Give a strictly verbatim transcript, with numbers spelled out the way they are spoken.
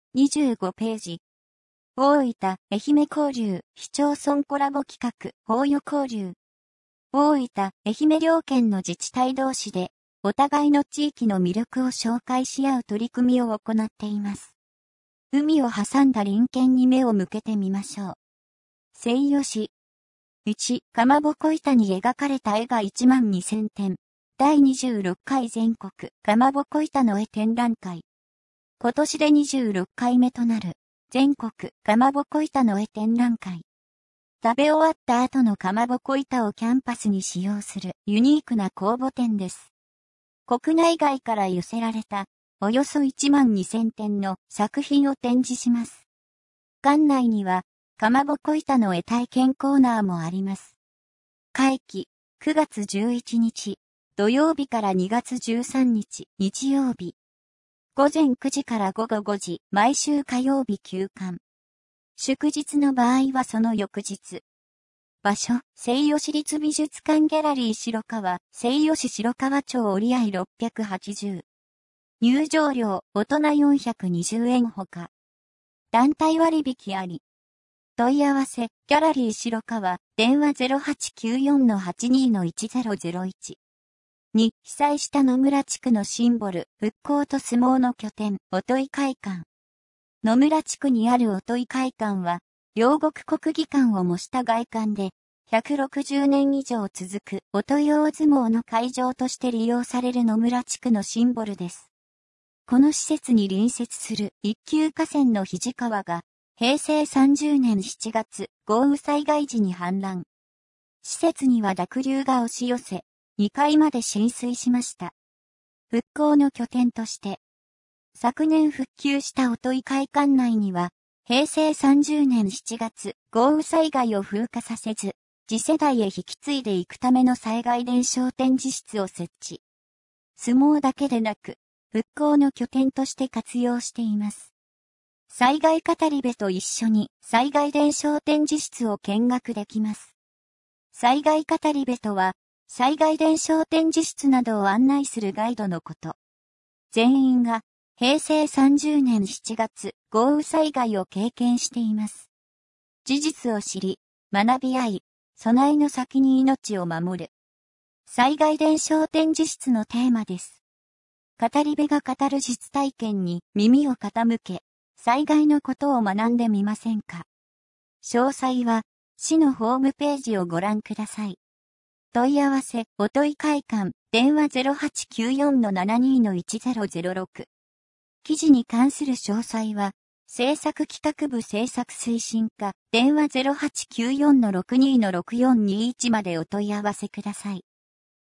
にじゅうごページ。大分、愛媛交流、市町村コラボ企画、法予交流。大分、愛媛両県の自治体同士で、お互いの地域の魅力を紹介し合う取り組みを行っています。海を挟んだ林県に目を向けてみましょう。西予市。いち、かまぼこ板に描かれた絵がいちまんにせんてん。だいにじゅうろっかい全国かまぼこ板の絵展覧会。今年でにじゅうろっかいめとなる全国かまぼこ板の絵展覧会。食べ終わった後のかまぼこ板をキャンパスに使用するユニークな公募展です。国内外から寄せられたおよそいちまんにせんてんの作品を展示します。館内にはかまぼこ板の絵体験コーナーもあります。会期くがつじゅういちにち土曜日からにがつじゅうさんにち日曜日。ごぜんくじからごごごじ毎週火曜日休館。祝日の場合はその翌日。場所、西予市立美術館ギャラリー白川、西予市白川町折合ろっぴゃくはちじゅう。入場料、大人よんひゃくにじゅうえんほか。団体割引あり。問い合わせ、ギャラリー白川、電話 ゼロはちきゅうよんのはちにのいちゼロゼロいち。に、被災した野村地区のシンボル、復興と相撲の拠点、音井会館。野村地区にある音井会館は、両国国技館を模した外観で、ひゃくろくじゅうねん以上続く音井大相撲の会場として利用される野村地区のシンボルです。この施設に隣接する一級河川の肱川が、へいせいさんじゅうねんしちがつ豪雨災害時に氾濫。施設には濁流が押し寄せ、にかいまで浸水しました。復興の拠点として、昨年復旧した音井会館内には、へいせいさんじゅうねんしちがつ豪雨災害を風化させず、次世代へ引き継いでいくための災害伝承展示室を設置。相撲だけでなく、復興の拠点として活用しています。災害語り部と一緒に災害伝承展示室を見学できます。災害語り部とは、災害伝承展示室などを案内するガイドのこと。全員が、へいせいさんじゅうねんしちがつ豪雨災害を経験しています。事実を知り、学び合い、備えの先に命を守る。災害伝承展示室のテーマです。語り部が語る実体験に耳を傾け、災害のことを学んでみませんか。詳細は、市のホームページをご覧ください。問い合わせ、音井会館、電話 ゼロはちきゅうよんのななにのいちゼロゼロろく。記事に関する詳細は、制作企画部制作推進課、電話 ゼロはちきゅうよんのろくにのろくよんにいちまでお問い合わせください。